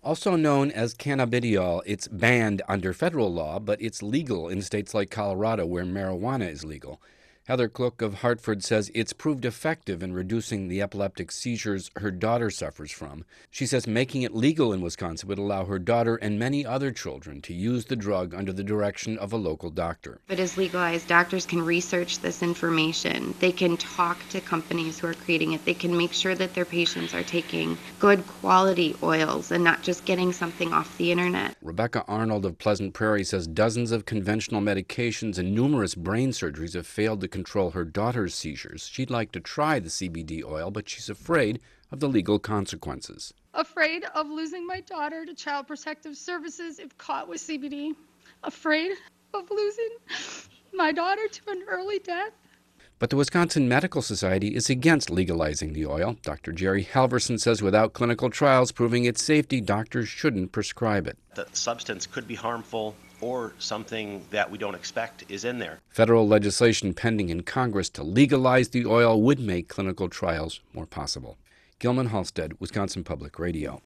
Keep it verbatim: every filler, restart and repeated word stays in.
Also known as cannabidiol, it's banned under federal law, but it's legal in states like Colorado where marijuana is legal. Heather Klook of Hartford says it's proved effective in reducing the epileptic seizures her daughter suffers from. She says making it legal in Wisconsin would allow her daughter and many other children to use the drug under the direction of a local doctor. If it is legalized, doctors can research this information. They can talk to companies who are creating it. They can make sure that their patients are taking good quality oils and not just getting something off the internet. Rebecca Arnold of Pleasant Prairie says dozens of conventional medications and numerous brain surgeries have failed to control her daughter's seizures. She'd like to try the C B D oil, but she's afraid of the legal consequences. Afraid of losing my daughter to Child Protective Services if caught with C B D. Afraid of losing my daughter to an early death. But the Wisconsin Medical Society is against legalizing the oil. Doctor Jerry Halverson says without clinical trials proving its safety, doctors shouldn't prescribe it. The substance could be harmful, or something that we don't expect is in there. Federal legislation pending in Congress to legalize the oil would make clinical trials more possible. Gilman Halstead, Wisconsin Public Radio.